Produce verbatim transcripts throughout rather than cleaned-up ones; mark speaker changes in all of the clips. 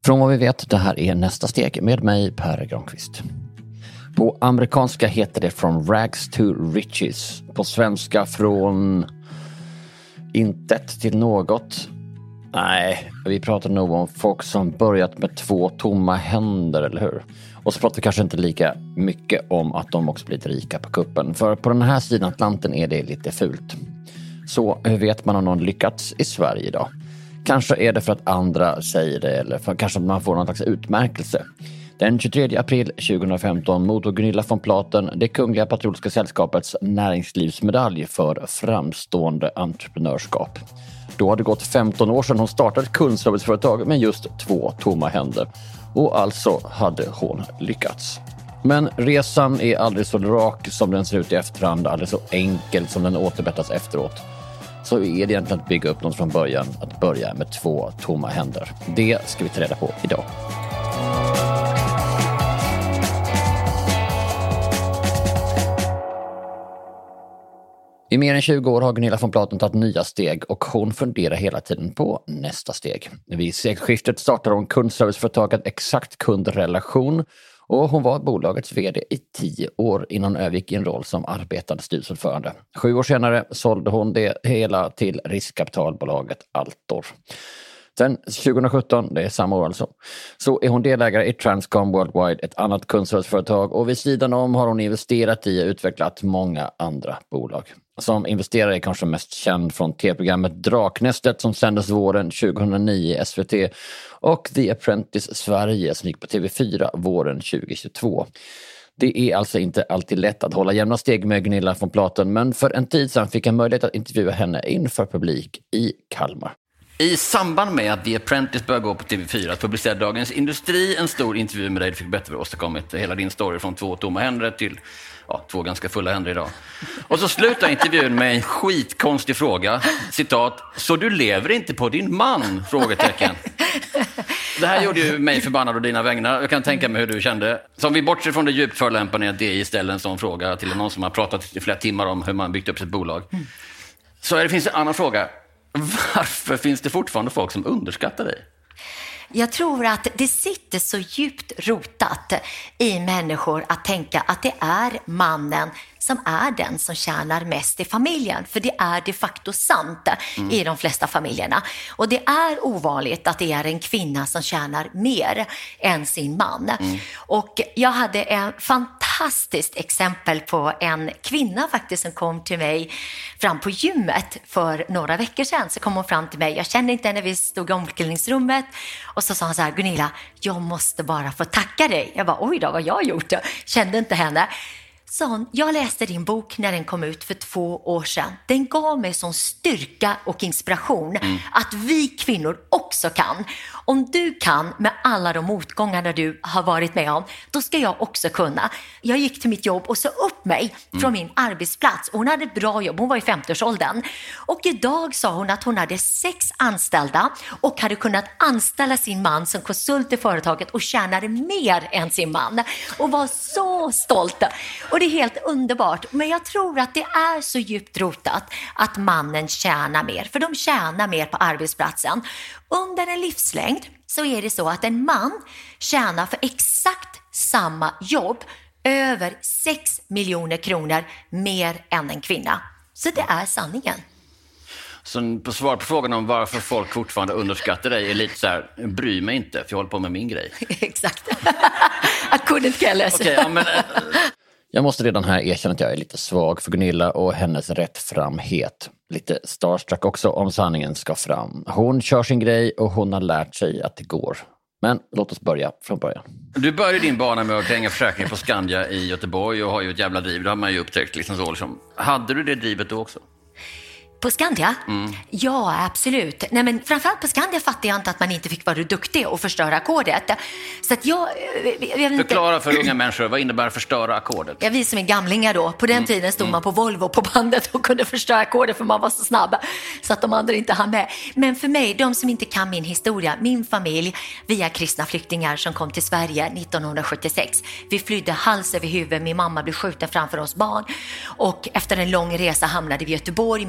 Speaker 1: Från vad vi vet, det här är Nästa steg med mig, Per Granqvist. På amerikanska heter det From Rags to Riches. På svenska från intet till något. Nej, vi pratar nog om folk som börjat med två tomma händer, eller hur? Och så pratar vi kanske inte lika mycket om att de också blivit rika på kuppen. För på den här sidan Atlanten är det lite fult. Så hur vet man om någon lyckats i Sverige idag? Kanske är det för att andra säger det, eller för kanske man får någon slags utmärkelse. Den tjugotredje april tjugohundrafemton mottog Gunilla von Platen det Kungliga Patriotiska Sällskapets näringslivsmedalj för framstående entreprenörskap. Då hade det gått femton år sedan hon startade ett kundserviceföretag med just två tomma händer. Och alltså hade hon lyckats. Men resan är aldrig så rak som den ser ut i efterhand, aldrig så enkel som den återbättas efteråt. Så är det egentligen att bygga upp något från början, att börja med två tomma händer. Det ska vi ta reda på idag. I mer än tjugo år har Gunilla von Platen tagit nya steg och hon funderar hela tiden på nästa steg. Vid sekelskiftet startade hon kundserviceföretaget Exakt Kundrelation och hon var bolagets vd i tio år innan hon övergick i en roll som arbetande styrelseordförande. Sju år senare sålde hon det hela till riskkapitalbolaget Altor. Sen tjugohundrasjutton, det är samma år alltså, så är hon delägare i Transcom Worldwide, ett annat kundserviceföretag, och vid sidan om har hon investerat i och utvecklat många andra bolag. Som investerare är kanske mest känd från tv-programmet Draknästet som sändes våren tjugohundranio i S V T och The Apprentice Sverige som gick på T V fyra våren tjugohundratjugotvå. Det är alltså inte alltid lätt att hålla jämna steg med Gunilla von Platen, men för en tid sedan fick jag möjlighet att intervjua henne inför publik i Kalmar. I samband med att The Apprentice började gå på T V fyra publicerade Dagens Industri en stor intervju med dig. Du fick bättre åstadkommit hela din story från två tomma händer till ja, två ganska fulla händer idag. Och så slutar intervjun med en skitkonstig fråga. Citat, så du lever inte på din man? Frågetecken. Det här gjorde ju mig förbannad och dina vägnar. Jag kan tänka mig hur du kände. Så om vi bortser från det djupt förolämpande att det istället en sån fråga till någon som har pratat i flera timmar om hur man byggt upp sitt bolag. Så det finns en annan fråga. Varför finns det fortfarande folk som underskattar dig?
Speaker 2: Jag tror att det sitter så djupt rotat i människor att tänka att det är mannen som är den som tjänar mest i familjen. För det är de facto sant mm. i de flesta familjerna. Och det är ovanligt att det är en kvinna som tjänar mer än sin man. Mm. Och jag hade en fantastiskt exempel på en kvinna faktiskt som kom till mig fram på gymmet för några veckor sedan. Så kom hon fram till mig. Jag kände inte henne, vi stod i omklädningsrummet. Och så sa hon så här, Gunilla, jag måste bara få tacka dig. Jag bara, oj då, vad jag har gjort? Jag kände inte henne. Så jag läste din bok när den kom ut för två år sedan. Den gav mig sån styrka och inspiration mm. att vi kvinnor också kan. Om du kan med alla de motgångarna du har varit med om, då ska jag också kunna. Jag gick till mitt jobb och så upp mig mm. från min arbetsplats. Hon hade ett bra jobb, hon var i femtioårsåldern. Och idag sa hon att hon hade sex anställda och hade kunnat anställa sin man som konsult i företaget och tjänade mer än sin man. Och var så stolt. Och det är helt underbart. Men jag tror att det är så djupt rotat att mannen tjänar mer. För de tjänar mer på arbetsplatsen. Under en livslängd så är det så att en man tjänar för exakt samma jobb över sex miljoner kronor mer än en kvinna. Så det är sanningen.
Speaker 1: Så på svar på frågan om varför folk fortfarande underskattar dig är lite så här, bry mig inte för jag håller på med min grej.
Speaker 2: Exakt. I couldn't care less.
Speaker 1: Okay, ja, men, jag måste redan här erkänna att jag är lite svag för Gunilla och hennes rättframhet. Lite starstruck också om sanningen ska fram. Hon kör sin grej och hon har lärt sig att det går. Men låt oss börja från början. Du började din bana med att kränga försäkring på Skandia i Göteborg och har ju ett jävla driv. Det har man ju upptäckt. Liksom så, liksom. Hade du det drivet då också?
Speaker 2: På Skandia?
Speaker 1: Mm.
Speaker 2: Ja, absolut. Nej, men framförallt på Skandia fattade jag inte att man inte fick vara duktig och förstöra ackordet. Så att jag... jag, jag
Speaker 1: Förklara
Speaker 2: inte...
Speaker 1: för unga människor, vad innebär förstöra ackordet?
Speaker 2: Ja, vi som är gamlingar då. På den mm. tiden stod man på Volvo på bandet och kunde förstöra ackordet för man var så snabb. Så att de andra inte hann med. Men för mig, de som inte kan min historia, min familj, vi är kristna flyktingar som kom till Sverige nittonhundrasjuttiosex. Vi flydde hals över huvud. Min mamma blev skjuten framför oss barn. Och efter en lång resa hamnade vi i Göteborg, miljonprogram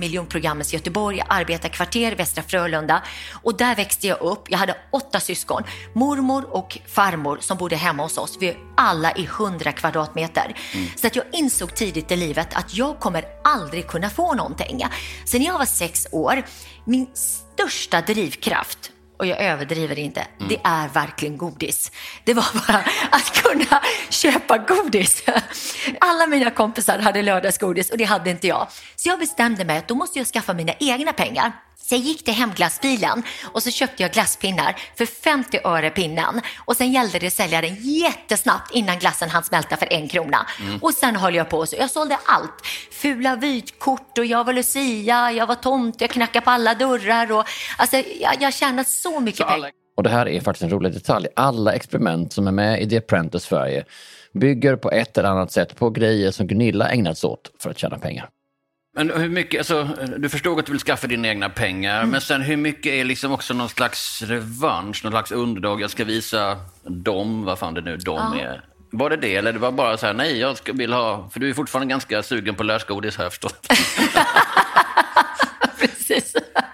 Speaker 2: Gammels i Göteborg, arbetarkvarter i Västra Frölunda. Och där växte jag upp. Jag hade åtta syskon. Mormor och farmor som bodde hemma hos oss. Vi är alla i hundra kvadratmeter. Mm. Så att jag insåg tidigt i livet att jag kommer aldrig kunna få någonting. Sen när jag var sex år, min största drivkraft, och jag överdriver inte, mm. det är verkligen godis. Det var bara att kunna köpa godis. Alla mina kompisar hade lördagsgodis och det hade inte jag. Så jag bestämde mig att då måste jag skaffa mina egna pengar. Så jag gick till hemglassbilen och så köpte jag glasspinnar för femtio öre pinnen. Och sen gällde det att sälja den jättesnabbt innan glassen hann smälta för en krona. Mm. Och sen höll jag på så. Jag sålde allt. Fula vytkort och jag var Lucia, jag var tomt, jag knackade på alla dörrar. Och, alltså, jag, jag tjänade så mycket så pengar.
Speaker 1: Och det här är faktiskt en rolig detalj. Alla experiment som är med i The Apprentice Sverige bygger på ett eller annat sätt på grejer som Gunilla ägnat sig åt för att tjäna pengar.
Speaker 3: Men hur mycket, alltså, du förstod att du vill skaffa dina egna pengar, mm. men sen hur mycket är liksom också någon slags revansch, någon slags underdog, jag ska visa dem, vad fan det nu de ja. är. Var det det, eller det var bara så här, nej jag ska, vill ha, för du är fortfarande ganska sugen på lösgodis, har jag förstått.
Speaker 2: Precis.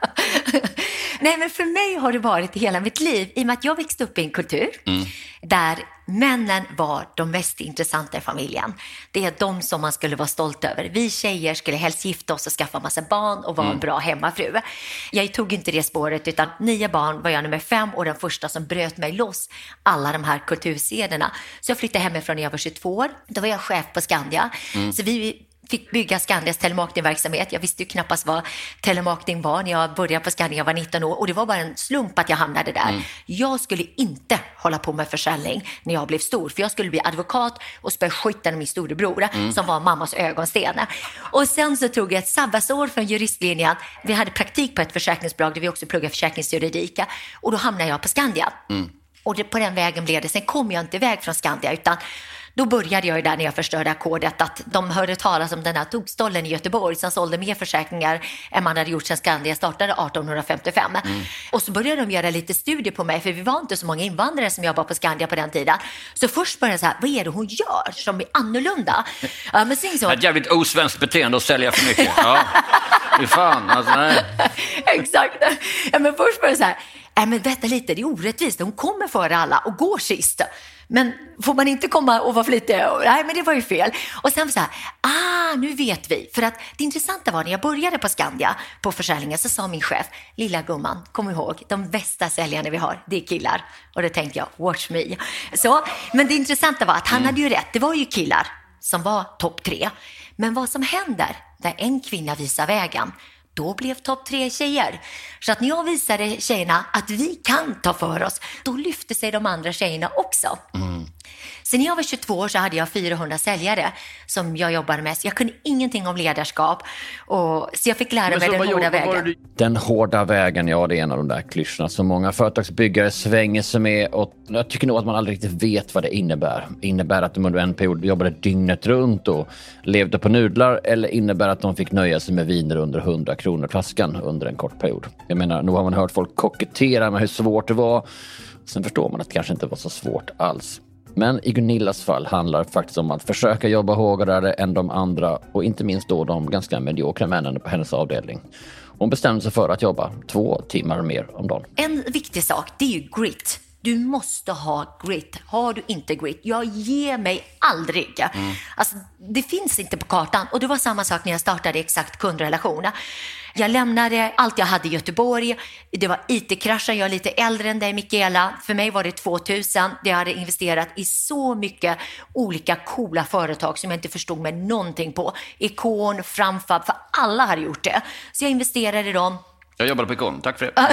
Speaker 2: Nej, men för mig har det varit hela mitt liv, i och med att jag växte upp i en kultur mm. där männen var de mest intressanta i familjen. Det är de som man skulle vara stolt över. Vi tjejer skulle helst gifta oss och skaffa massa barn och vara mm. en bra hemmafru. Jag tog inte det spåret, utan nio barn var jag nummer fem och den första som bröt mig loss alla de här kultursederna. Så jag flyttade hemifrån när jag var tjugotvå år. Då var jag chef på Skandia. Mm. Så vi fick bygga Skandias telemarketingverksamhet. Jag visste ju knappast vad telemarketing var när jag började på Skandia. Jag var nitton år och det var bara en slump att jag hamnade där. Mm. Jag skulle inte hålla på med försäljning när jag blev stor, för jag skulle bli advokat och spöa skiten med min storebror mm. som var mammas ögonsten. Och sen så tog jag ett sabbatsår från juristlinjen. Vi hade praktik på ett försäkringsbolag där vi också pluggade försäkringsjuridik, och då hamnade jag på Skandia. Mm. Och det, på den vägen blev det. Sen kom jag inte iväg från Skandia, utan då började jag ju där när jag förstörde ackordet, att de hörde talas om den här tokstollen i Göteborg som sålde mer försäkringar än man hade gjort sedan Skandia startade arton femtiofem. Mm. Och så började de göra lite studier på mig, för vi var inte så många invandrare som jobbade på Skandia på den tiden. Så först började jag så här, vad är det hon gör som är annorlunda? Ja, men sen så...
Speaker 3: Ett jävligt osvenskt beteende att sälja för mycket. Ja, hur fan, alltså, nej.
Speaker 2: Exakt. Ja, men först började jag så här, nej men vänta lite, det är orättvist. Hon kommer före alla och går sist. Men får man inte komma och vara flitig? Nej, men det var ju fel. Och sen så här, ah, nu vet vi. För att det intressanta var när jag började på Skandia på försäljningen, så sa min chef, lilla gumman, kom ihåg, de bästa säljarna vi har, det är killar. Och då tänkte jag, watch me. Så, men det intressanta var att han mm. hade ju rätt. Det var ju killar som var topp tre. Men vad som händer när en kvinna visar vägen, då blev topp tre tjejer. Så att när jag visade tjejerna att vi kan ta för oss, då lyfte sig de andra tjejerna också. Mm. Sen när jag var tjugotvå år så hade jag fyrahundra säljare som jag jobbade med. Så jag kunde ingenting om ledarskap. Och, så jag fick lära mig den hårda vägen. Du...
Speaker 1: Den hårda vägen, ja, det är en av de där klyschorna som många företagsbyggare svänger sig med. Och jag tycker nog att man aldrig riktigt vet vad det innebär. Innebär att de under en period jobbade dygnet runt och levde på nudlar? Eller innebär att de fick nöja sig med viner under hundra kronor flaskan under en kort period? Jag menar, nu har man hört folk kokettera med hur svårt det var. Sen förstår man att det kanske inte var så svårt alls. Men i Gunillas fall handlar det faktiskt om att försöka jobba hårdare än de andra, och inte minst då de ganska mediokra männen på hennes avdelning. Hon bestämde sig för att jobba två timmar mer om dagen.
Speaker 2: En viktig sak, det är ju grit. Du måste ha grit. Har du inte grit, jag ger mig aldrig. Mm. Alltså, det finns inte på kartan. Och det var samma sak när jag startade Exakt kundrelationer. Jag lämnade allt jag hade i Göteborg. Det var I T-kraschen. Jag är lite äldre än dig, Mikaela. För mig var det tvåtusen. Jag hade investerat i så mycket olika coola företag som jag inte förstod mig någonting på. Ikon, Framfab, för alla hade gjort det. Så jag investerade i dem.
Speaker 3: Jag jobbade på Ikon, tack för det. Ja.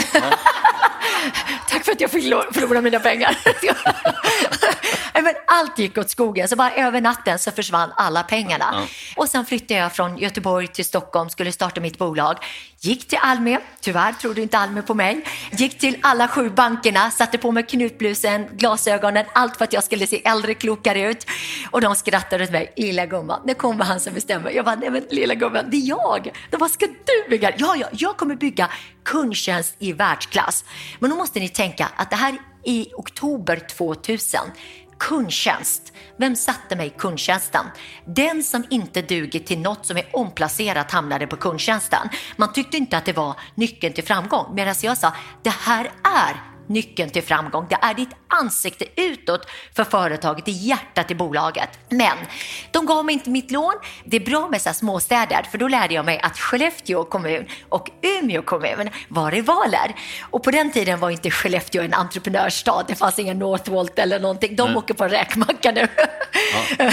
Speaker 2: Tack för att jag fick förlora mina pengar. Men allt gick åt skogen, så bara över natten så försvann alla pengarna. Ja. Och sen flyttade jag från Göteborg till Stockholm, skulle starta mitt bolag. Gick till Alme, tyvärr trodde inte Alme på mig. Gick till alla sju bankerna, satte på mig knutblusen, glasögonen, allt för att jag skulle se äldre, klokare ut. Och de skrattade åt mig, lilla gumman, det kommer han som bestämmer. Jag bara, nej men lilla gumman, det är jag. De bara, ska du bygga? Ja, ja, jag kommer bygga kundtjänst i världsklass. Men då måste ni tänka att det här i oktober tvåtusen, kundtjänst. Vem satte mig i kundtjänsten? Den som inte duger till något som är omplacerat hamnade på kundtjänsten. Man tyckte inte att det var nyckeln till framgång. Medan jag sa, det här är nyckeln till framgång. Det är ditt ansikte utåt för företaget, det är hjärtat i bolaget. Men de gav mig inte mitt lån. Det är bra med så här småstäder, för då lärde jag mig att Skellefteå kommun och Umeå kommun var rivaler. Och på den tiden var inte Skellefteå en entreprenörsstad. Det fanns ingen Northvolt eller någonting. De mm. åker på räkmacka nu. Ja.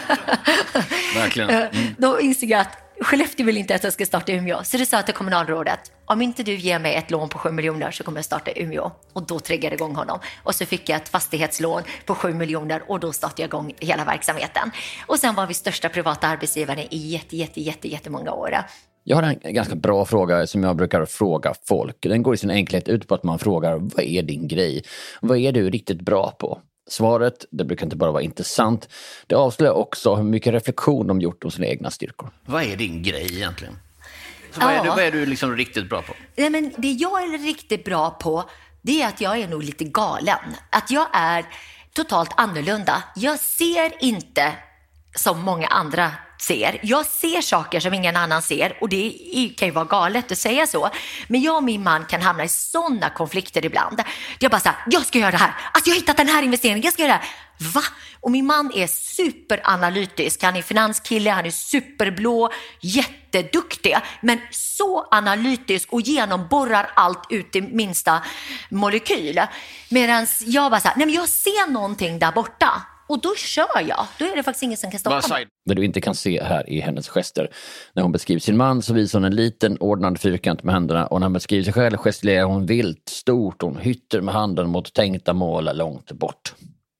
Speaker 3: Verkligen. Mm.
Speaker 2: Då insåg jag att Skellefteå vill inte att jag ska starta i Umeå. Så det sa till kommunalrådet, om inte du ger mig ett lån på sju miljoner så kommer jag starta i Umeå. Och då triggade jag igång honom. Och så fick jag ett fastighetslån på sju miljoner och då startade jag igång hela verksamheten. Och sen var vi största privata arbetsgivare i jätte, jätte, jätte, jättemånga år.
Speaker 1: Jag har en ganska bra fråga som jag brukar fråga folk. Den går i sin enkelhet ut på att man frågar, vad är din grej? Vad är du riktigt bra på? Svaret, det brukar inte bara vara intressant. Det avslöjar också hur mycket reflektion de gjort om sina egna styrkor.
Speaker 3: Vad är din grej egentligen? Så vad, ja. är du, vad är du liksom riktigt bra på?
Speaker 2: Nej, men det jag är riktigt bra på, det är att jag är nog lite galen. Att jag är totalt annorlunda. Jag ser inte som många andra ser. Jag ser saker som ingen annan ser och det kan ju vara galet att säga så. Men jag och min man kan hamna i sådana konflikter ibland. Jag bara så här, jag ska göra det här. Alltså jag har hittat den här investeringen, jag ska göra det här. Va? Och min man är superanalytisk. Han är finanskille, han är superblå, jätteduktig. Men så analytisk och genomborrar allt ut i minsta molekyl. Medan jag bara så här, nej men jag ser någonting där borta. Och då kör jag. Då är det faktiskt ingen som kan stoppa mig.
Speaker 1: Det du inte kan se här i hennes gester. När hon beskriver sin man så visar hon en liten ordnad fyrkant med händerna. Och när hon beskriver sig själv gestikulerar hon vilt, stort. Hon hytter med handen mot tänkta mål långt bort.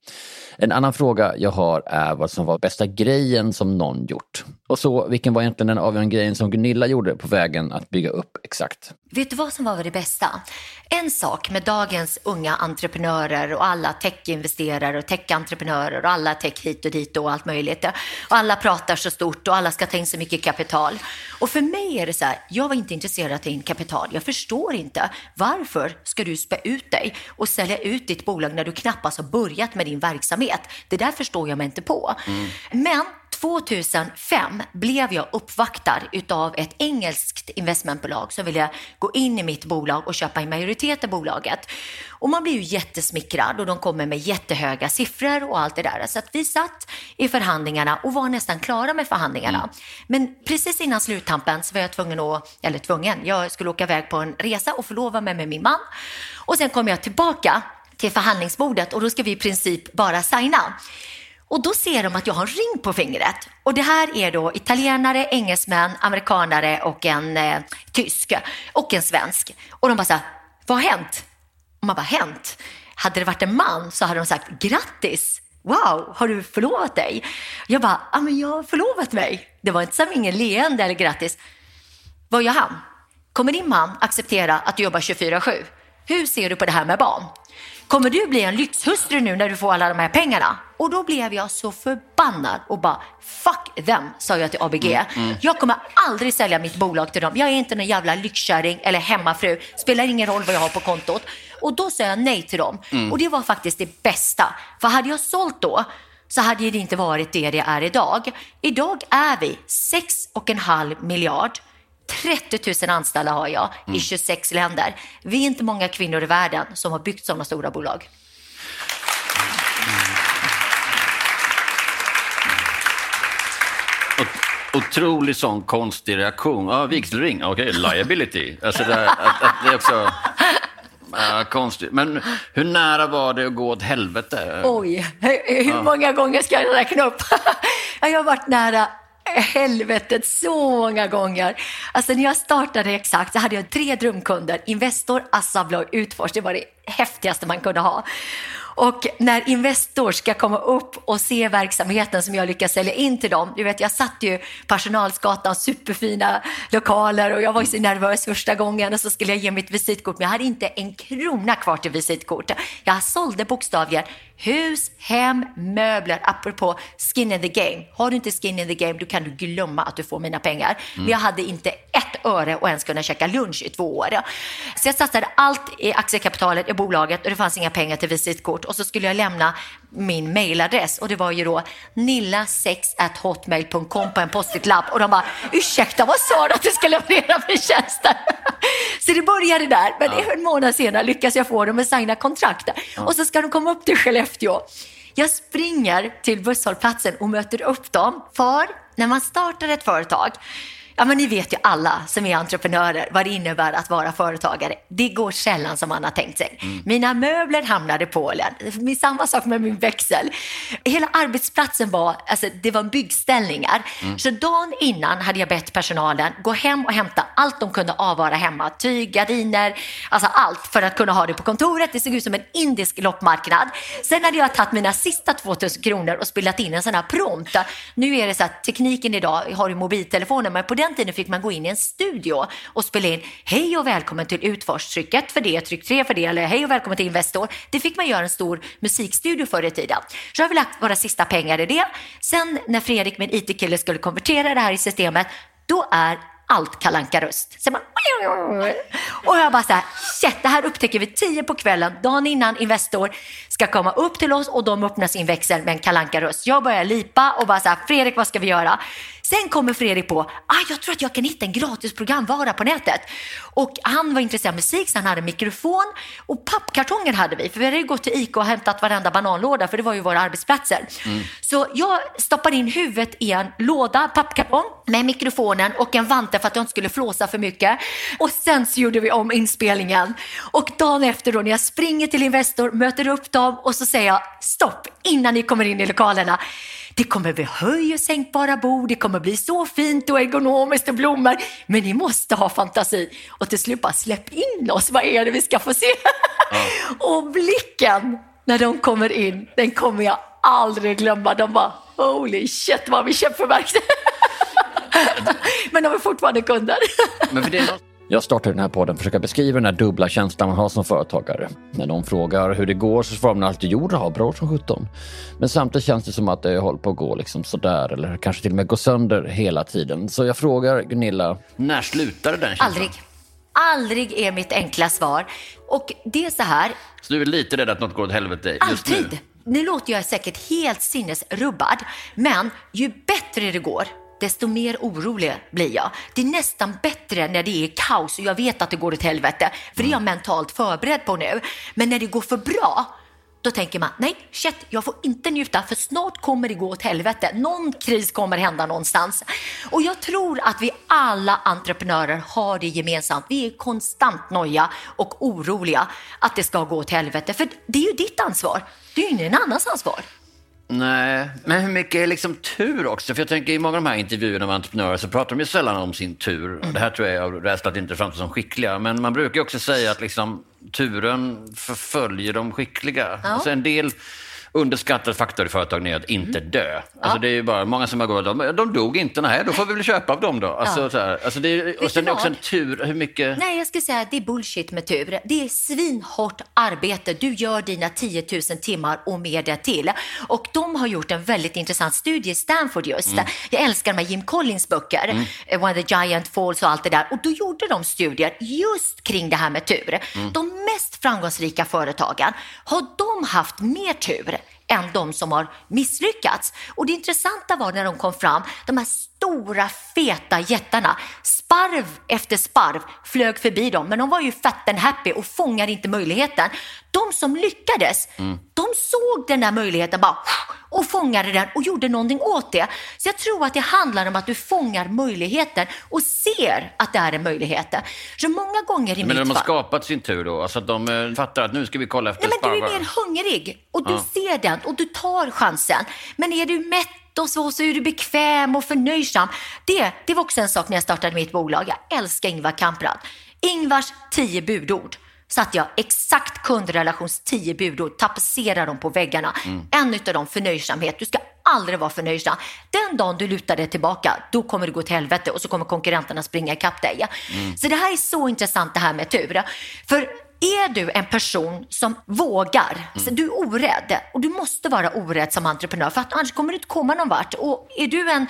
Speaker 1: En annan fråga jag har är vad som var bästa grejen som någon gjort. Och så, vilken var egentligen den avgörande grejen som Gunilla gjorde på vägen att bygga upp Exakt?
Speaker 2: Vet du vad som var det bästa? En sak med dagens unga entreprenörer och alla techinvesterare och techentreprenörer och alla tech hit och dit och allt möjligt. Och alla pratar så stort och alla ska ta in så mycket kapital. Och för mig är det så här, jag var inte intresserad av att ta in kapital. Jag förstår inte. Varför ska du spä ut dig och sälja ut ditt bolag när du knappast har börjat med din verksamhet? Det där förstår jag mig inte på. Mm. Men tjugohundrafem blev jag uppvaktad utav ett engelskt investmentbolag som ville gå in i mitt bolag och köpa en majoritet av bolaget. Och man blir ju jättesmickrad och de kommer med jättehöga siffror och allt det där. Så att vi satt i förhandlingarna och var nästan klara med förhandlingarna. Mm. Men precis innan sluttampen så var jag tvungen att, eller tvungen, jag skulle åka iväg på en resa och förlova mig med min man. Och sen kom jag tillbaka till förhandlingsbordet och då ska vi i princip bara signa. Och då ser de att jag har en ring på fingret. Och det här är då italienare, engelsmän, amerikanare och en eh, tysk och en svensk. Och de bara så här, vad har hänt? Och man bara, hänt? Hade det varit en man så hade de sagt, grattis! Wow, har du förlovat dig? Jag bara, ja men jag har förlovat mig. Det var inte som ingen leende eller grattis. Vad gör han? Kommer din man acceptera att du jobbar tjugofyra sju? Hur ser du på det här med barn? Kommer du bli en lyxhustru nu när du får alla de här pengarna? Och då blev jag så förbannad och bara, fuck them, sa jag till A B G. Mm, mm. Jag kommer aldrig sälja mitt bolag till dem. Jag är inte någon jävla lyxkärring eller hemmafru. Spelar ingen roll vad jag har på kontot. Och då sa jag nej till dem. Mm. Och det var faktiskt det bästa. För hade jag sålt då så hade det inte varit det det är idag. Idag är vi sex och en halv miljard. trettio tusen anställda har jag mm. i tjugosex länder. Vi är inte många kvinnor i världen som har byggt sådana stora bolag.
Speaker 3: Otrolig sån konstig reaktion. Ja, ah, vigselring, okej, okay, liability. Alltså det, att, att det är också äh, konstigt. Men hur nära var det att gå åt helvete?
Speaker 2: Oj, hur, hur många ja. gånger ska jag räkna upp? Jag har varit nära helvetet så många gånger. Alltså när jag startade Exakt så hade jag tre drömkunder. Investor, Assa Abloy, Utfors. Det var det häftigaste man kunde ha. Och när Investor ska komma upp och se verksamheten som jag lyckas sälja in till dem. Du vet, jag satt ju Personalsgatan, superfina lokaler och jag var så nervös första gången och så skulle jag ge mitt visitkort. Men jag hade inte en krona kvar till visitkort. Jag sålde bokstavligen hus, hem, möbler, apropå skin in the game. Har du inte skin in the game, då kan du glömma att du får mina pengar. Mm. Men jag hade inte ett ett öre och ens kunna käka lunch i två år. Så jag satsade allt i aktiekapitalet i bolaget och det fanns inga pengar till visitkort. Och så skulle jag lämna min mailadress och det var ju då nilla sex at hotmail punkt com på en post-it-lapp. Och de bara, ursäkta, vad sa du att du ska leverera för tjänster? Så det började där, men ja. en månad senare lyckas jag få dem att signa kontrakt. Ja. Och så ska de komma upp till Skellefteå. Jag springer till busshållplatsen och möter upp dem. För när man startar ett företag, ja men ni vet ju alla som är entreprenörer vad det innebär att vara företagare. Det går sällan som man har tänkt sig. Mm. Mina möbler hamnade i Polen. Det är samma sak med min växel. Hela arbetsplatsen var, alltså det var byggställningar. Mm. Så dagen innan hade jag bett personalen gå hem och hämta allt de kunde avvara hemma. Tyg, gardiner, alltså allt för att kunna ha det på kontoret. Det såg ut som en indisk loppmarknad. Sen hade jag tagit mina sista tvåtusen kronor och spelat in en sån här prompt. Nu är det så att tekniken idag har ju mobiltelefoner, men på den tiden fick man gå in i en studio och spela in hej och välkommen till Utforstrycket för det, tryck tre för det, eller hej och välkommen till Investor. Det fick man göra en stor musikstudio förr i tiden. Så har vi lagt våra sista pengar i det. Sen när Fredrik, min I T-kille, skulle konvertera det här i systemet, då är allt Kalle Anka-röst. Så man, och jag bara så här, shit, det här upptäcker vi tio på kvällen, dagen innan Investor ska komma upp till oss och de öppnar sin växel med en Kalle Anka-röst. Jag börjar lipa och bara så här, Fredrik, vad ska vi göra? Sen kommer Fredrik på, ah, jag tror att jag kan hitta en gratis programvara på nätet. Och han var intresserad av musik, så han hade mikrofon och pappkartonger hade vi. För vi hade ju gått till Ica och hämtat varenda bananlåda, för det var ju våra arbetsplatser. Mm. Så jag stoppade in huvudet i en låda, pappkartong, med mikrofonen och en vante för att jag inte skulle flåsa för mycket. Och sen så gjorde vi om inspelningen. Och dagen efter då, när jag springer till Investor, möter upp dem och så säger jag, stopp, innan ni kommer in i lokalerna. Det kommer bli höj- och sänkbara bord, det kommer bli så fint och ergonomiskt och blommor. Men ni måste ha fantasi. Och till slut bara släpp in oss, vad är det vi ska få se? Ja. Och blicken när de kommer in, den kommer jag aldrig glömma. De bara, holy shit, vad vi köpt för verksamhet. Men de är fortfarande kunder.
Speaker 3: Men för det är något...
Speaker 1: Jag startar den här podden för att försöka beskriva den här dubbla känslan man har som företagare. När de frågar hur det går så svarar man alltid, jo det har bra som sjutton. Men samtidigt känns det som att det håller på att gå liksom sådär, eller kanske till och med gå sönder hela tiden. Så jag frågar Gunilla.
Speaker 3: När slutade den känslan?
Speaker 2: Aldrig. Aldrig är mitt enkla svar. Och det är så här.
Speaker 3: Så du är lite rädd att något går åt helvete just
Speaker 2: alltid.
Speaker 3: nu?
Speaker 2: Nu låter jag säkert helt sinnesrubbad. Men ju bättre det går, desto mer orolig blir jag. Det är nästan bättre när det är kaos och jag vet att det går åt helvete. För det är jag mentalt förberedd på nu. Men när det går för bra, då tänker man, nej, shit, jag får inte njuta för snart kommer det gå åt helvete. Någon kris kommer hända någonstans. Och jag tror att vi alla entreprenörer har det gemensamt. Vi är konstant noja och oroliga att det ska gå åt helvete. För det är ju ditt ansvar. Det är ju ingen annans ansvar.
Speaker 3: Nej, men hur mycket är liksom tur också? För jag tänker i många av de här intervjuerna med entreprenörer så pratar de ju sällan om sin tur. Mm. Det här tror jag är av rädsla att inte framstå som skickliga. Men man brukar också säga att liksom, turen förföljer de skickliga. Ja. Alltså en del underskattad faktor i företagen är att inte dö. Alltså ja. Det är ju bara många som har gått, de, de dog inte, nej, då får vi väl köpa av dem då. Alltså, ja. så här, alltså det är, och sen är det också en tur, hur mycket...
Speaker 2: Nej, jag skulle säga att det är bullshit med tur. Det är svinhårt arbete. Du gör dina tio tusen timmar och mer det till. Och de har gjort en väldigt intressant studie i Stanford just. Mm. Jag älskar de här Jim Collins böcker, mm. When the Giant Falls och allt det där. Och då gjorde de studier just kring det här med tur. Mm. De mest framgångsrika företagen, har de haft mer tur än de som har misslyckats. Och det intressanta var när de kom fram, de här stora feta jättarna, sparv efter sparv flög förbi dem, men de var ju fat and happy och fångade inte möjligheten. De som lyckades, mm. de såg den där möjligheten bara och fångade den och gjorde någonting åt det. Så jag tror att det handlar om att du fångar möjligheten och ser att det är en möjlighet. Så många gånger i
Speaker 3: men
Speaker 2: mitt fall...
Speaker 3: Men de har skapat sin tur då? Alltså att de fattar att nu ska vi kolla efter sparvar?
Speaker 2: Nej, men du är mer hungrig och du ja. ser den och du tar chansen. Men är du mätt och så, så är du bekväm och förnöjsam. Det, det var också en sak när jag startade mitt bolag. Jag älskar Ingvar Kamprad. Ingvars tio budord. Satt jag exakt kundrelations tio budord, tapetserar dem på väggarna. Mm. En utav dem, förnöjsamhet. Du ska aldrig vara förnöjsam. Den dagen du lutar dig tillbaka, då kommer det gå till helvete och så kommer konkurrenterna springa ikapp dig. Mm. Så det här är så intressant det här med tur. För är du en person som vågar, mm. så du är orädd och du måste vara orädd som entreprenör för att annars kommer du inte komma någon vart. Och är du en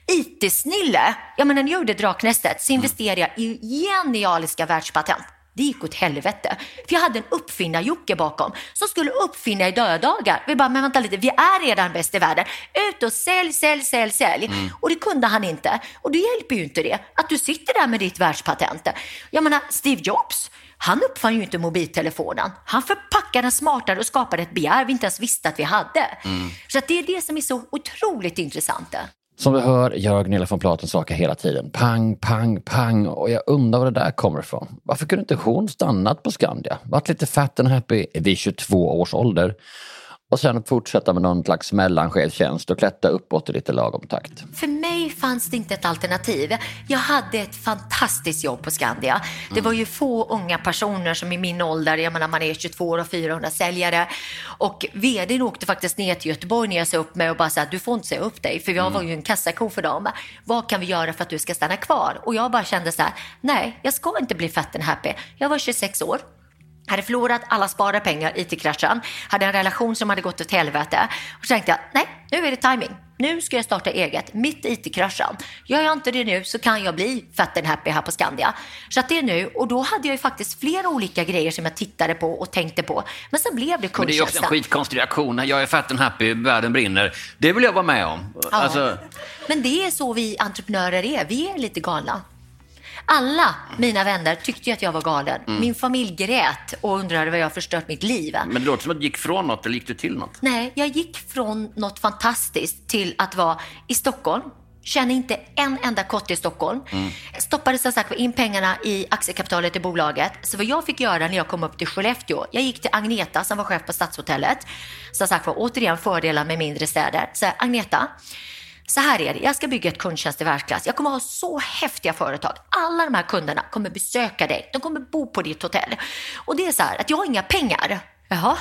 Speaker 2: I T-snille, jag menar när jag gjorde Draknästet så investerade jag i genialiska världspatent. Det gick åt helvete. För jag hade en uppfinnar-Jocke bakom som skulle uppfinna i dödagar. Vi bara, men vänta lite, vi är redan bäst i världen. Ut och sälj, sälj, sälj, sälj. Mm. Och det kunde han inte. Och det hjälper ju inte det. Att du sitter där med ditt världspatent. Jag menar, Steve Jobs, han uppfann ju inte mobiltelefonen. Han förpackade den smartare och skapade ett begär vi inte ens visste att vi hade. Mm. Så att det är det som är så otroligt intressant.
Speaker 1: Som vi hör gör Gunilla von Platen saker hela tiden. Pang, pang, pang. Och jag undrar var det där kommer ifrån. Varför kunde inte hon stannat på Skandia? Varit lite fat and happy vid tjugotvå års ålder. Och sen fortsätta med någon slags mellanchefstjänst och klättra uppåt i lite lagom takt.
Speaker 2: För mig fanns det inte ett alternativ. Jag hade ett fantastiskt jobb på Skandia. Det var ju få unga personer som i min ålder, jag menar man är tjugotvå år och fyrahundra säljare. Och vdn åkte faktiskt ner till Göteborg när jag sa upp mig och bara sa, du får inte säga upp dig. För jag var ju en kassako för dem. Vad kan vi göra för att du ska stanna kvar? Och jag bara kände så här, nej, jag ska inte bli fat and happy. Jag var tjugosex år. Hade förlorat alla sparade pengar i T-kraschen. Hade en relation som hade gått åt helvete. Och så tänkte jag, nej, nu är det timing. Nu ska jag starta eget, mitt i T-kraschen. Gör jag inte det nu så kan jag bli fat and happy här på Skandia. Så att det är nu, och då hade jag ju faktiskt flera olika grejer som jag tittade på och tänkte på. Men sen blev det kundtjänsten.
Speaker 3: Men det är också en skitkonstig reaktion. Jag är fat and happy, världen brinner. Det vill jag vara med om.
Speaker 2: Ja.
Speaker 3: Alltså...
Speaker 2: Men det är så vi entreprenörer är. Vi är lite galna. Alla mina vänner tyckte ju att jag var galen. Mm. Min familj grät och undrade vad jag förstört mitt liv.
Speaker 3: Men det låter som att du gick från något eller gick du till något?
Speaker 2: Nej, jag gick från något fantastiskt till att vara i Stockholm. Känner inte en enda kott i Stockholm. Mm. Stoppade som sagt in pengarna i aktiekapitalet i bolaget. Så vad jag fick göra när jag kom upp till Skellefteå. Jag gick till Agneta som var chef på Stadshotellet. Som sagt var återigen fördelar med mindre städer. Så Agneta, så här är det, jag ska bygga ett kundtjänst i världsklass. Jag kommer ha så häftiga företag. Alla de här kunderna kommer besöka dig. De kommer bo på ditt hotell. Och det är så här att jag har inga pengar. Jaha,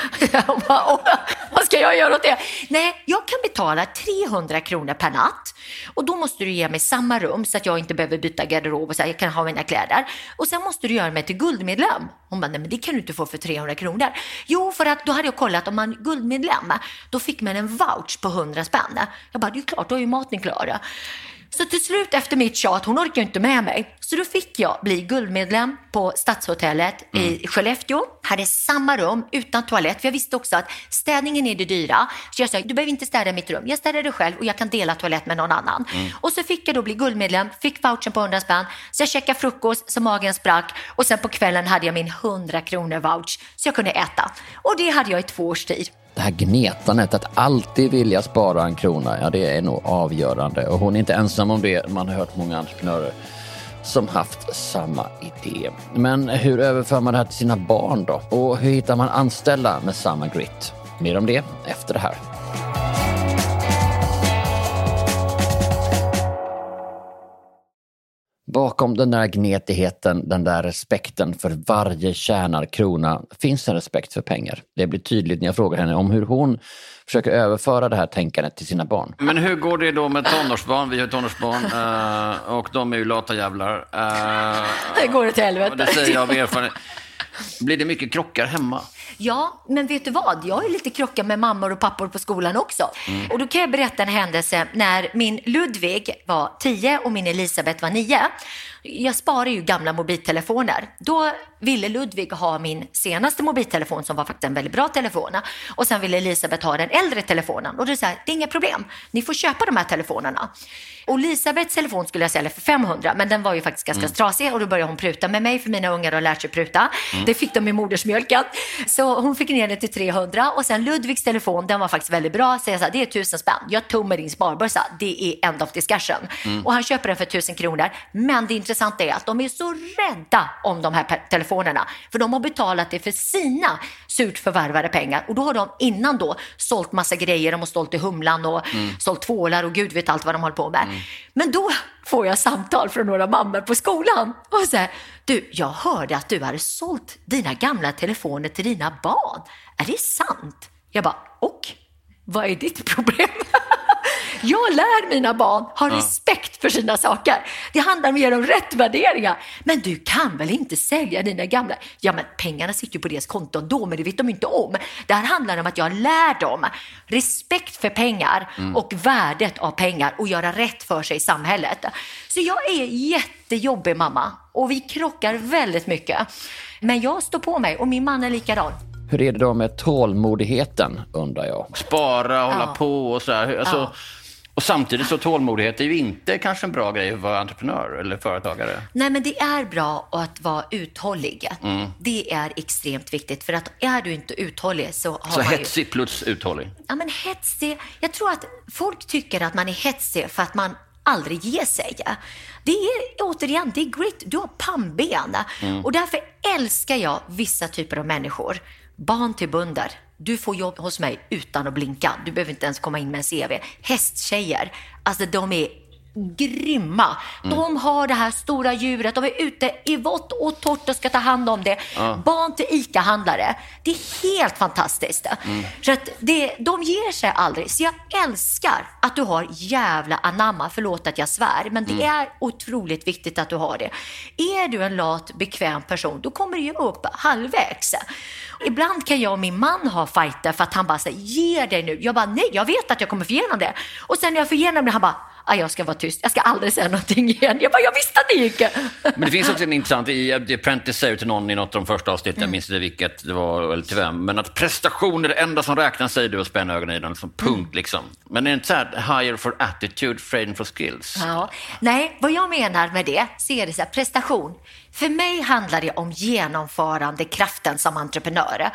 Speaker 2: vad ska jag göra åt det? Nej, jag kan betala trehundra kronor per natt. Och då måste du ge mig samma rum så att jag inte behöver byta garderob och så här, jag kan ha mina kläder. Och sen måste du göra mig till guldmedlem. Hon bara, nej men det kan du inte få för trehundra kronor. Jo, för att då hade jag kollat om man är guldmedlem, då fick man en vouch på hundra spänn. Jag bara, det är klart, då är ju maten klar. Så till slut efter mitt tjat, hon orkar inte med mig. Så då fick jag bli guldmedlem på Stadshotellet mm. i Skellefteå. Hade samma rum utan toalett. För jag visste också att städningen är det dyra. Så jag sa, du behöver inte städa mitt rum. Jag städade själv och jag kan dela toalett med någon annan. Mm. Och så fick jag då bli guldmedlem. Fick vouchen på hundra spänn. Så jag checkade frukost så magen sprack. Och sen på kvällen hade jag min hundra kronor vouch. Så jag kunde äta. Och det hade jag i två års tid.
Speaker 1: Det här gnetandet, att alltid vilja spara en krona, ja det är nog avgörande. Och hon är inte ensam om det, man har hört många entreprenörer som haft samma idé. Men hur överför man det här till sina barn då? Och hur hittar man anställda med samma grit? Mer om det efter det här. Bakom den där gnetigheten, den där respekten för varje tjänar krona finns en respekt för pengar. Det blir tydligt när jag frågar henne om hur hon försöker överföra det här tänkandet till sina barn.
Speaker 3: Men hur går det då med tonårsbarn? Vi har tonårsbarn uh, och de är ju lata jävlar. Uh,
Speaker 2: det går åt helvete.
Speaker 3: Det säger jag av erfarenhet. Blir det mycket krockar hemma?
Speaker 2: Ja, men vet du vad? Jag är lite krockar med mammor och pappor på skolan också. Mm. Och då kan jag berätta en händelse när min Ludvig var tio och min Elisabeth var nio. Jag sparar ju gamla mobiltelefoner. Då ville Ludvig ha min senaste mobiltelefon som var faktiskt en väldigt bra telefon. Och sen ville Elisabeth ha den äldre telefonen. Och då sa jag, det är inga problem. Ni får köpa de här telefonerna. Och Elisabeths telefon skulle jag sälja för femhundra. Men den var ju faktiskt ganska mm. trasig. Och då började hon pruta med mig för mina ungar har lärt sig pruta. Mm. Det fick de i modersmjölken. Så hon fick ner det till trehundra. Och sen Ludvigs telefon, den var faktiskt väldigt bra. Så jag sa, det är tusen spänn. Jag tog med din sparbörsa. Det är end of discussion. Mm. Och han köper den för tusen kronor. Men det intressanta är att de är så rädda om de här telefonerna. För de har betalat det för sina surt förvärvade pengar. Och då har de innan då sålt massa grejer. De har sålt i Humlan och mm. sålt tvålar och gud vet allt vad de håller på med. Mm. Men då får jag samtal från några mammor på skolan. Och så här, du, jag hörde att du hade sålt dina gamla telefoner till dina barn. Är det sant? Jag bara, och? Vad är ditt problem? Jag lär mina barn ha ja. respekt för sina saker. Det handlar mer om rätt värderingar. Men du kan väl inte sälja dina gamla... Ja, men pengarna sitter ju på deras konton då, men det vet de inte om. Det här handlar om att jag lär dem respekt för pengar mm. och värdet av pengar och göra rätt för sig i samhället. Så jag är jättejobbig mamma och vi krockar väldigt mycket. Men jag står på mig och min man är likadan.
Speaker 1: Hur är det då med tålmodigheten, undrar jag?
Speaker 3: Spara, hålla ja. på och så här. Alltså, ja. Och samtidigt så tålmodighet är ju inte kanske en bra grej att vara entreprenör eller företagare.
Speaker 2: Nej, men det är bra att vara uthållig. Mm. Det är extremt viktigt. För att är du inte uthållig så har
Speaker 3: så
Speaker 2: man
Speaker 3: hetsig
Speaker 2: ju...
Speaker 3: plus uthållig?
Speaker 2: Ja, men hetsig... Jag tror att folk tycker att man är hetsig för att man aldrig ger sig. Det är återigen, det är grit. Du har pannben. Mm. Och därför älskar jag vissa typer av människor. Barn till bönder. Du får jobb hos mig utan att blinka. Du behöver inte ens komma in med en C V. Hästtjejer, alltså de är grymma. Mm. De har det här stora djuret. De är ute i vått och torrt och ska ta hand om det. Ja. Barn till ICA-handlare. Det är helt fantastiskt. Mm. Så att det, de ger sig aldrig. Så jag älskar att du har jävla anamma. Förlåt att jag svär. Men det mm. är otroligt viktigt att du har det. Är du en lat, bekväm person, då kommer du ju upp halvvägs. Ibland kan jag och min man ha fighter för att han bara säger, ge dig nu. Jag bara, nej, jag vet att jag kommer få igenom det. Och sen när jag får igenom det, han bara, ah, jag ska vara tyst. Jag ska aldrig säga någonting igen. Jag bara, jag visste att det gick.
Speaker 3: Men det finns också en intressant, i The Apprentice säger till någon i något av de första avsnitten, mm. jag minns inte vilket det var, eller till vem, men att prestation är det enda som räknas, säger du och spänner ögonen i den som punkt mm. liksom. Men det är inte så här, higher for attitude, training for skills.
Speaker 2: Ja. Nej, vad jag menar med det, så är det så här, prestation. För mig handlar det om genomförande kraften som entreprenör.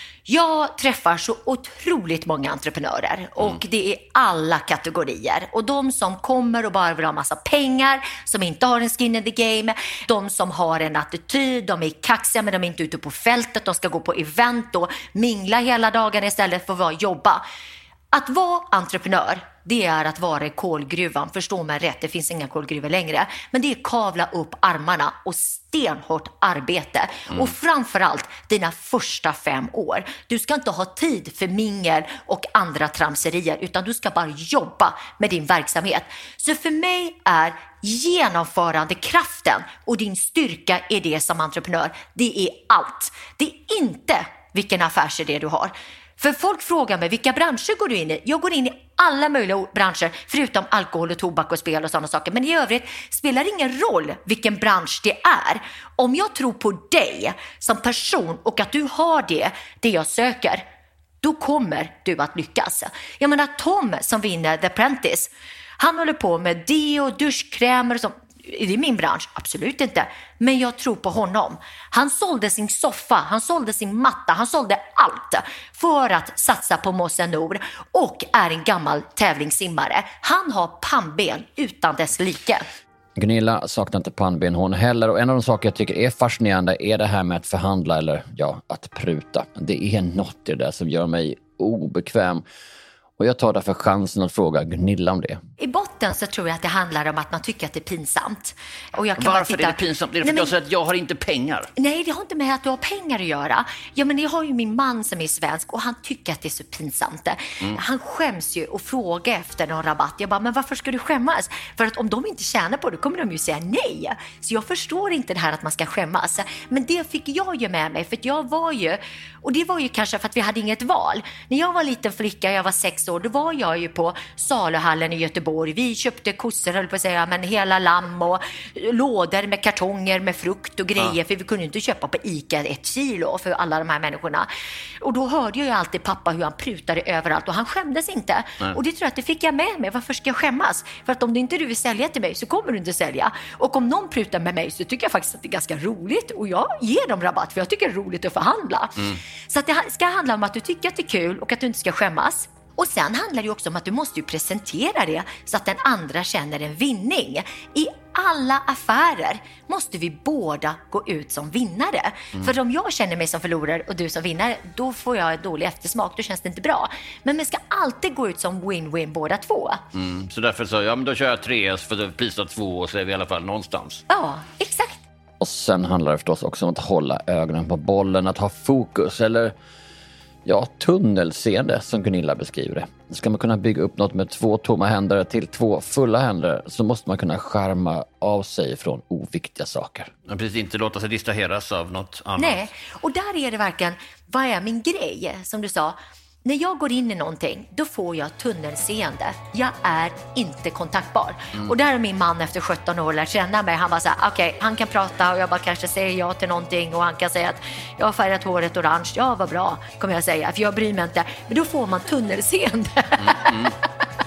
Speaker 2: Jag träffar så otroligt många entreprenörer och mm. det är alla kategorier. Och de som kommer och bara vill ha massa pengar, som inte har en skin in the game, de som har en attityd, de är kaxiga men de är inte ute på fältet, de ska gå på event och mingla hela dagen istället för att vara jobba. Att vara entreprenör, det är att vara i kolgruvan. Förstå mig rätt, det finns inga kolgruvor längre. Men det är kavla upp armarna och stenhårt arbete. Mm. Och framförallt dina första fem år. Du ska inte ha tid för mingel och andra tramserier, utan du ska bara jobba med din verksamhet. Så för mig är genomförande kraften och din styrka är det som entreprenör. Det är allt. Det är inte vilken affärsidé du har. För folk frågar mig, vilka branscher går du in i? Jag går in i alla möjliga branscher, förutom alkohol och tobak och spel och sådana saker. Men i övrigt spelar det ingen roll vilken bransch det är. Om jag tror på dig som person och att du har det, det jag söker, då kommer du att lyckas. Jag menar Tom som vinner The Apprentice, han håller på med deo, duschkrämer och sånt. Är det min bransch? Absolut inte. Men jag tror på honom. Han sålde sin soffa, han sålde sin matta, han sålde allt för att satsa på Mossa Nord och är en gammal tävlingssimmare. Han har pannben utan dess like.
Speaker 1: Gunilla saknar inte pannben hon heller, och en av de saker jag tycker är fascinerande är det här med att förhandla eller ja, att pruta. Det är något i det där som gör mig obekväm. Och jag tar därför chansen att fråga Gunilla om det.
Speaker 2: I botten så tror jag att det handlar om att man tycker att det är pinsamt. Och jag kan
Speaker 3: Varför
Speaker 2: titta...
Speaker 3: är det pinsamt? Det är för att jag säger att jag har inte pengar.
Speaker 2: Nej, det har inte med att du har pengar att göra. Ja, men jag har ju min man som är svensk och han tycker att det är så pinsamt. Mm. Han skäms ju och frågar efter någon rabatt. Jag bara, men varför ska du skämmas? För att om de inte tjänar på det kommer de ju säga nej. Så jag förstår inte det här att man ska skämmas. Men det fick jag ju med mig, för att jag var ju... Och det var ju kanske för att vi hade inget val. När jag var liten flicka, jag var sex år, då var jag ju på Saluhallen i Göteborg. Vi köpte kossor, höll på att säga, men hela lamm och lådor med kartonger med frukt och grejer. Ja. För vi kunde inte köpa på ICA ett kilo för alla de här människorna. Och då hörde jag ju alltid pappa hur han prutade överallt och han skämdes inte. Nej. Och det tror jag att det fick jag med mig. Varför ska jag skämmas? För att om du inte vill sälja till mig så kommer du inte sälja. Och om någon prutar med mig så tycker jag faktiskt att det är ganska roligt. Och jag ger dem rabatt för jag tycker det är roligt att förhandla. Mm. Så att det ska handla om att du tycker att det är kul och att du inte ska skämmas. Och sen handlar det också om att du måste ju presentera det så att den andra känner en vinning. I alla affärer måste vi båda gå ut som vinnare. Mm. För om jag känner mig som förlorare och du som vinnare, då får jag en dålig eftersmak, då känns det inte bra. Men vi ska alltid gå ut som win-win båda två.
Speaker 3: Mm. Så därför så, ja men då kör jag tre för priset två och så är vi i alla fall någonstans.
Speaker 2: Ja, exakt.
Speaker 1: Och sen handlar det förstås också om att hålla ögonen på bollen, att ha fokus eller... Ja, tunnelseende som Gunilla beskriver det. Ska man kunna bygga upp något med två tomma händer till två fulla händer så måste man kunna skärma av sig från oviktiga saker.
Speaker 3: Men precis, inte låta sig distraheras av något annat.
Speaker 2: Nej, och där är det verkligen, vad är min grej, som du sa. När jag går in i någonting, då får jag tunnelseende. Jag är inte kontaktbar. Mm. Och där är min man efter sjutton år lärt känna mig. Han var så här, okej, okay, han kan prata och jag bara kanske säger ja till någonting. Och han kan säga att jag har färgat håret orange. Ja, vad bra, kommer jag säga. För jag bryr mig inte. Men då får man tunnelseende. Mm, mm.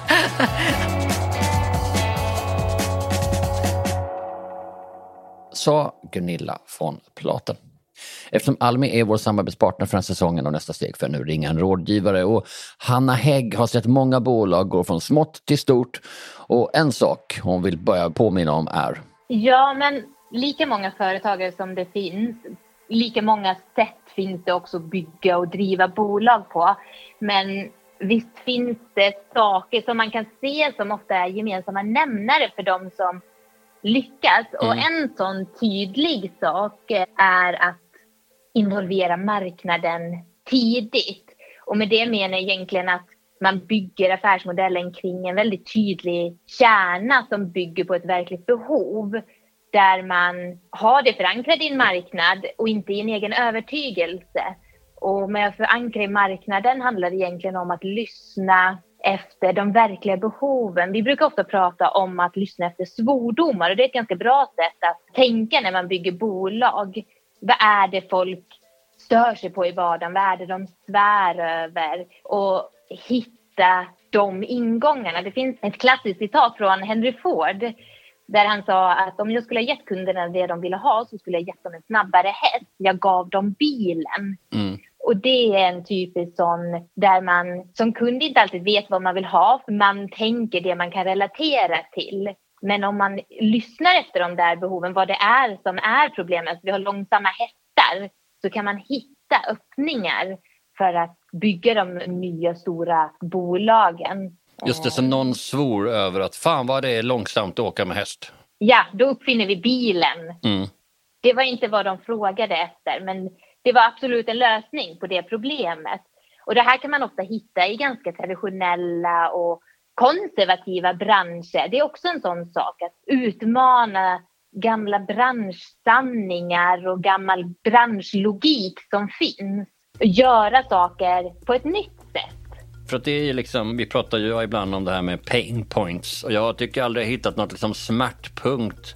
Speaker 1: Sa Gunilla von Platen. Eftersom Almi är vår samarbetspartner för den säsongen och nästa steg för nu ringa en rådgivare, och Hanna Hägg har sett många bolag gå från smått till stort, och en sak hon vill börja påminna om är:
Speaker 4: Ja, men lika många företagare som det finns, lika många sätt finns det också att bygga och driva bolag på. Men visst finns det saker som man kan se som ofta är gemensamma nämnare för de som lyckas. Mm. Och en sån tydlig sak är att involvera marknaden tidigt. Och med det menar jag egentligen att man bygger affärsmodellen kring en väldigt tydlig kärna som bygger på ett verkligt behov. Där man har det förankrat i en marknad och inte i en egen övertygelse. Och med att förankra i marknaden handlar det egentligen om att lyssna efter de verkliga behoven. Vi brukar ofta prata om att lyssna efter svordomar, och det är ett ganska bra sätt att tänka när man bygger bolag. Vad är det folk stör sig på i vardagen? Vad är det de svär över? Och hitta de ingångarna. Det finns ett klassiskt citat från Henry Ford där han sa att om jag skulle ha gett kunderna det de ville ha så skulle jag gett dem en snabbare häst. Jag gav dem bilen. Mm. Och det är en typisk sån där man som kund inte alltid vet vad man vill ha. För man tänker det man kan relatera till. Men om man lyssnar efter de där behoven, vad det är som är problemet, vi har långsamma hästar, så kan man hitta öppningar för att bygga de nya stora bolagen.
Speaker 1: Just det, så någon svor över att fan vad det är långsamt att åka med häst.
Speaker 4: Ja, då uppfinner vi bilen. Mm. Det var inte vad de frågade efter, men det var absolut en lösning på det problemet. Och det här kan man ofta hitta i ganska traditionella och konservativa branscher. Det är också en sån sak att utmana gamla branschsanningar och gammal branschlogik som finns. Och göra saker på ett nytt sätt.
Speaker 1: För att det är liksom, vi pratar ju ibland om det här med pain points. Och jag tycker aldrig jag hittat något liksom smärtpunkt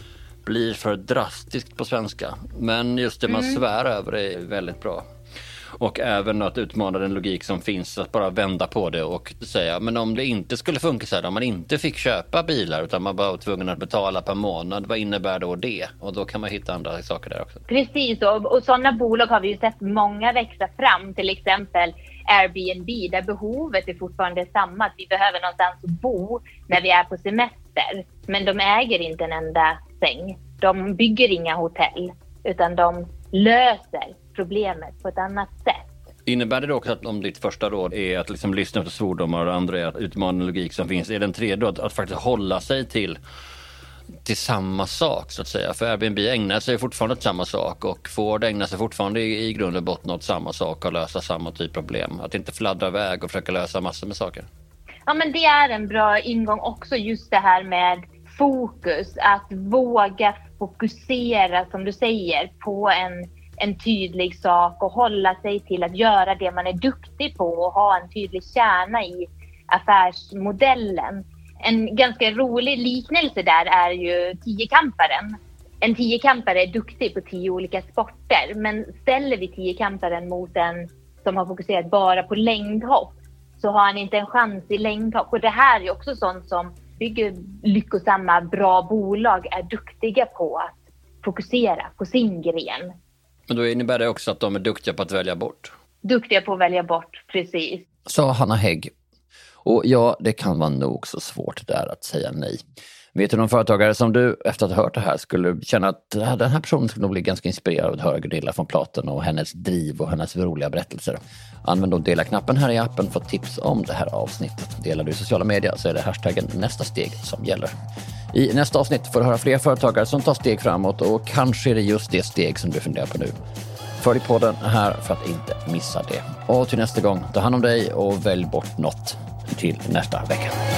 Speaker 1: blir för drastiskt på svenska. Men just det man mm. svär över är väldigt bra. Och även att utmana den logik som finns, att bara vända på det och säga, men om det inte skulle funka så här, om man inte fick köpa bilar utan man bara var tvungen att betala per månad, vad innebär då det? Och då kan man hitta andra saker där också.
Speaker 4: Precis, och, och sådana bolag har vi ju sett många växa fram, till exempel Airbnb, där behovet är fortfarande samma, att vi behöver någonstans att bo när vi är på semester. Men de äger inte en enda säng, de bygger inga hotell, utan de löser problemet på ett annat sätt.
Speaker 1: Innebär det då också att om ditt första råd är att liksom lyssna efter svordomar och det andra är att utmana den logik som finns, är den tredje att, att faktiskt hålla sig till, till samma sak så att säga? För Airbnb ägnar sig fortfarande åt samma sak och Ford ägnar sig fortfarande i, i grund och botten åt samma sak och lösa samma typ av problem. Att inte fladdra iväg och försöka lösa massor med saker.
Speaker 4: Ja, men det är en bra ingång också, just det här med fokus. Att våga fokusera, som du säger, på en en tydlig sak och hålla sig till att göra det man är duktig på och ha en tydlig kärna i affärsmodellen. En ganska rolig liknelse där är ju tiokamparen. En tiokampare är duktig på tio olika sporter, men ställer vi tiokamparen mot en som har fokuserat bara på längdhopp så har han inte en chans i längdhopp. Och det här är också sånt som bygger lyckosamma, bra bolag är duktiga på att fokusera på sin gren.
Speaker 1: Men då innebär det också att de är duktiga på att välja bort.
Speaker 4: Duktiga på att välja bort, precis.
Speaker 1: Sa Hanna Hägg. Och ja, det kan vara nog så svårt där att säga nej. Vet du någon företagare som du efter att ha hört det här skulle känna att den här personen skulle nog bli ganska inspirerad av att höra Gunilla von Platen och hennes driv och hennes roliga berättelser? Använd då dela-knappen här i appen för tips om det här avsnittet. Delar du i sociala medier så är det hashtaggen nästa steg som gäller. I nästa avsnitt får du höra fler företagare som tar steg framåt och kanske är det just det steg som du funderar på nu. Följ podden här för att inte missa det. Och till nästa gång, ta hand om dig och välj bort något till nästa vecka.